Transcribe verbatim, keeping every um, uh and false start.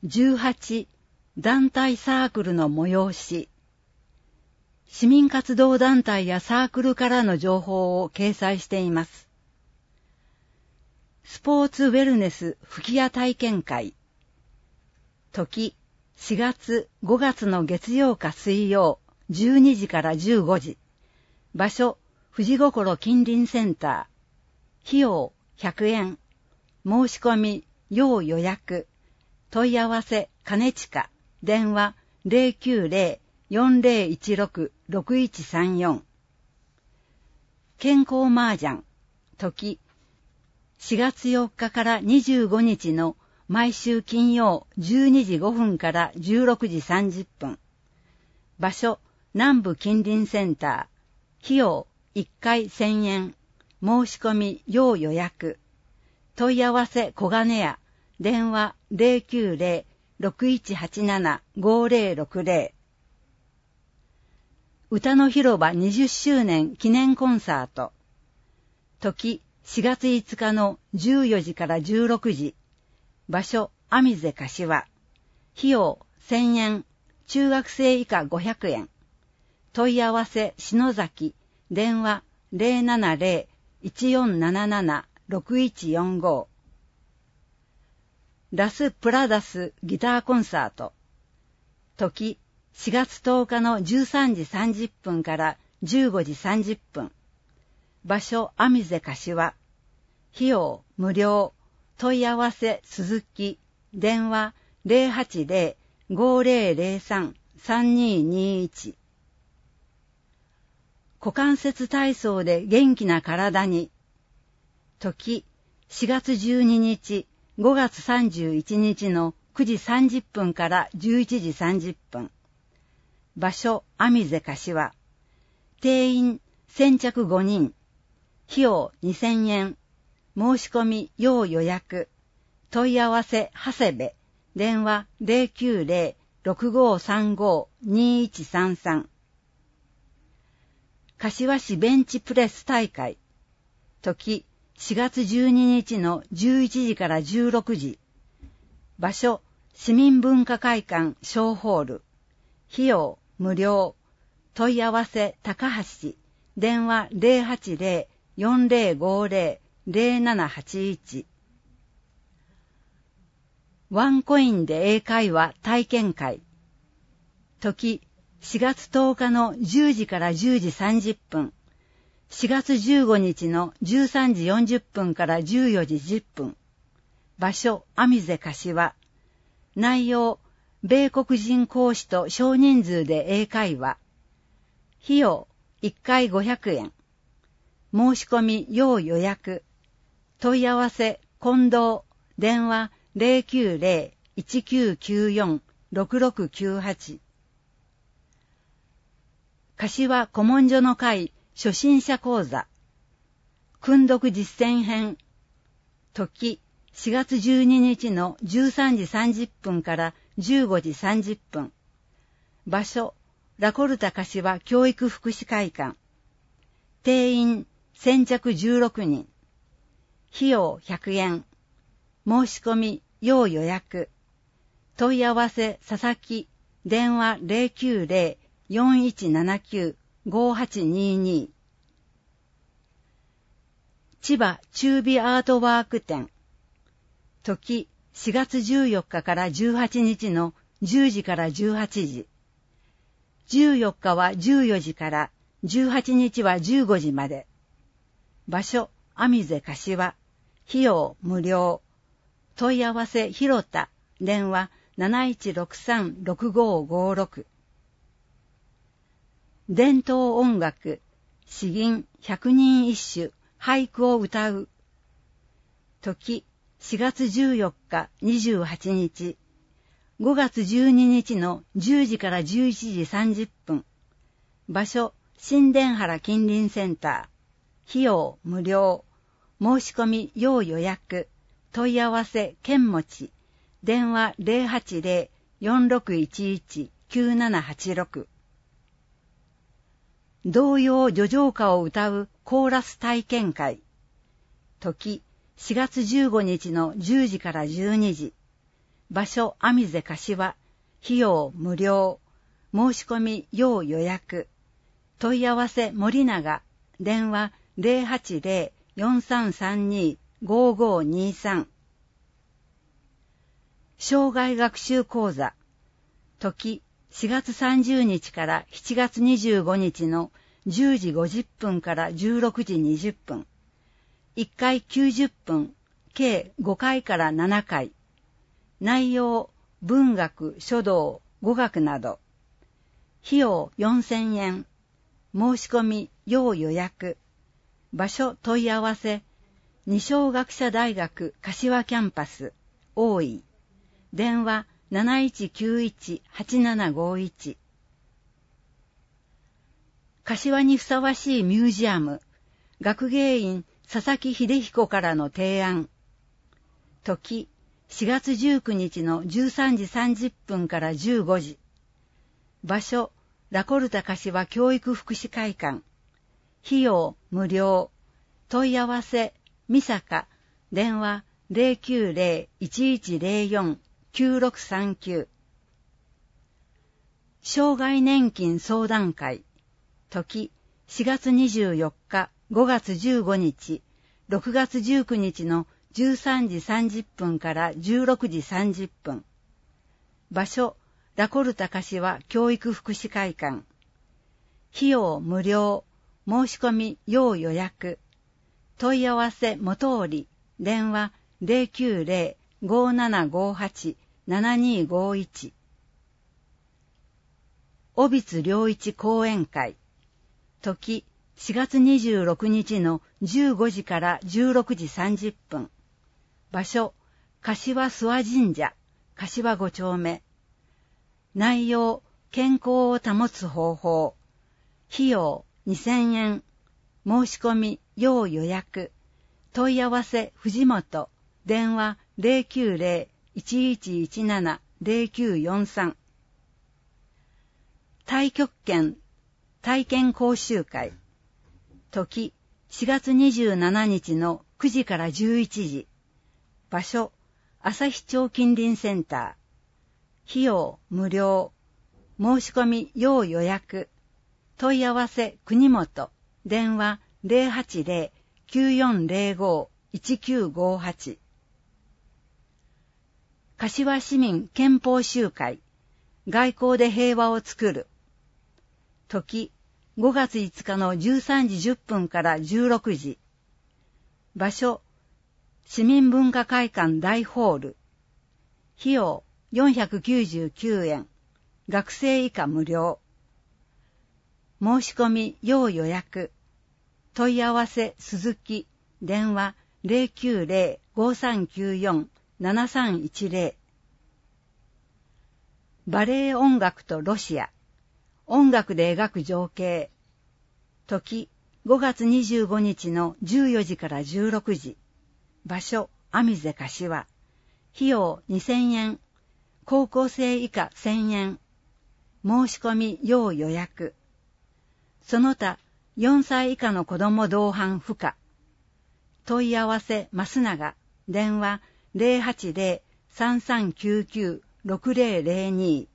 じゅうはち団体サークルの催し。市民活動団体やサークルからの情報を掲載しています。スポーツウェルネス吹き矢体験会。時、しがつ、ごがつの月曜か水曜、じゅうにじからじゅうごじ。場所、富士心近隣センター。費用、ひゃくえん。申し込み、要予約。問い合わせ、金近。電話、ゼロきゅうゼロ よんゼロいちろく ろくいちさんよん。健康麻雀。時、しがつよっかからにじゅうごにちの毎週金曜じゅうにじごふんからじゅうろくじさんじゅっぷん。場所、南部近隣センター。費用、いっかいせんえん。申し込み、要予約。問い合わせ、小金屋。電話、ゼロきゅうゼロ ろくいちはちなな ごゼロろくゼロ。歌の広場にじゅっしゅうねん記念コンサート。時、しがついつかのじゅうよじからじゅうろくじ。場所、網瀬柏。費用、せんえん。中学生以下ごひゃくえん。問い合わせ、篠崎。電話、ゼロななゼロ いちよんなななな ろくいちよんご。ラス・プラダスギターコンサート。時、しがつとおかのじゅうさんじさんじゅっぷんからじゅうごじさんじゅっぷん。場所、網瀬柏。費用、無料。問い合わせ、鈴木。電話、ゼロはちゼロ ごゼロゼロさん さんににいち。股関節体操で元気な体に。時、しがつじゅうににち、ごがつさんじゅういちにちのくじさんじゅっぷんからじゅういちじさんじゅっぷん。場所、網瀬柏。定員、先着ごにん。費用にせんえん。申し込み、要予約。問い合わせ、長谷部。電話、ゼロきゅうゼロ ろくごさんご にいちさんさん。柏市ベンチプレス大会。時、しがつじゅうににちのじゅういちじからじゅうろくじ。場所、市民文化会館小ホール。費用、無料。問い合わせ、高橋。電話ゼロはちゼロ よんゼロごゼロ ゼロななはちいち。ワンコインで英会話体験会。時、しがつとおかのじゅうじからじゅうじさんじゅっぷん。しがつじゅうごにちのじゅうさんじよんじゅっぷんからじゅうよじじゅっぷん。場所、網瀬柏。内容、米国人講師と少人数で英会話。費用、いっかいごひゃくえん。申し込み、要予約。問い合わせ、近藤。電話、ゼロきゅうゼロ いちきゅうきゅうよん ろくろくきゅうはち。柏古文書の会初心者講座。訓読実践編。時、しがつじゅうににちのじゅうさんじさんじゅっぷんからじゅうごじさんじゅっぷん。場所、ラコルタ柏教育福祉会館。定員、先着じゅうろくにん。費用ひゃくえん。申し込み、要予約。問い合わせ、佐々木。電話ゼロきゅうゼロ よんいちななきゅう ごはちにに。千葉中美アートワーク展。時、しがつじゅうよっかからじゅうはちにちのじゅうじからじゅうはちじ。じゅうよっかはじゅうよじから、じゅうはちにちはじゅうごじまで。場所、網瀬柏。費用、無料。問い合わせ、広田。電話、なないちろくさん ろくごごろく。伝統音楽、詩吟百人一首、俳句を歌う。時、しがつじゅうよっか、にじゅうはちにち。ごがつじゅうににちのじゅうじからじゅういちじさんじゅっぷん。場所、新田原近隣センター。費用、無料。申し込み、要予約。問い合わせ、県持。電話ゼロはちゼロ よんろくいちいち きゅうななはちろく。童謡叙情歌を歌うコーラス体験会。時、しがつじゅうごにちのじゅうじからじゅうにじ。 場所網瀬柏、費用無料、申し込み要予約、問い合わせ森永、電話 ゼロはちゼロ よんさんさんに ごごにさん。生涯学習講座、時しがつさんじゅうにちからしちがつにじゅうごにちのじゅうじごじゅっぷんからじゅうろくじにじゅっぷん。いっかいきゅうじゅっぷん、計ごかいからななかい。内容、文学、書道、語学など。費用よんせんえん。申し込み、要予約。場所問い合わせ。二松学舎大学柏キャンパス、大井。電話なないちきゅういち はちななごいち。柏にふさわしいミュージアム、学芸員佐々木秀彦からの提案。時、しがつじゅうくにちのじゅうさんじさんじゅっぷんからじゅうごじ。場所、ラコルタ柏教育福祉会館。費用無料。問い合わせ、美坂、電話 ゼロきゅうゼロ いちいちゼロよん きゅうろくさんきゅう。生涯年金相談会。時、しがつにじゅうよっか、ごがつじゅうごにち、ろくがつじゅうくにちのじゅうさんじさんじゅっぷんからじゅうろくじさんじゅっぷん。場所、ラコルタ柏教育福祉会館。費用無料。申し込み要予約。問い合わせ元織。電話 ゼロきゅうゼロ ごななごはち ななにごいち。小櫃良一講演会。時、しがつにじゅうろくにちのじゅうごじからじゅうろくじさんじゅっぷん。場所、柏諏訪神社、柏ごちょうめ。内容、健康を保つ方法。費用、にせんえん。申し込み、要予約。問い合わせ、藤本。電話、ゼロきゅうゼロ いちいちいちなな ゼロきゅうよんさん。太極拳、体験講習会。時、しがつにじゅうしちにちのくじからじゅういちじ。場所、旭町近隣センター。費用、無料。申し込み、要予約。問い合わせ、国本。電話、ゼロはちゼロ きゅうよんゼロご いちきゅうごはち。柏市民憲法集会。外交で平和を作る。時、ごがついつかのじゅうさんじじゅっぷんからじゅうろくじ。場所、市民文化会館大ホール。費用よんひゃくきゅうじゅうきゅうえん。学生以下無料。申し込み要予約。問い合わせ鈴木。電話 ゼロきゅうゼロ ごさんきゅうよん ななさんいちゼロ。バレエ音楽とロシア。音楽で描く情景。時、ごがつにじゅうごにちのじゅうよじからじゅうろくじ。場所、網瀬柏。費用にせんえん。高校生以下せんえん。申し込み要予約。その他、よんさい以下の子供同伴不可。問い合わせ増永。電話 ゼロはちゼロ さんさんきゅうきゅう ろくゼロゼロに。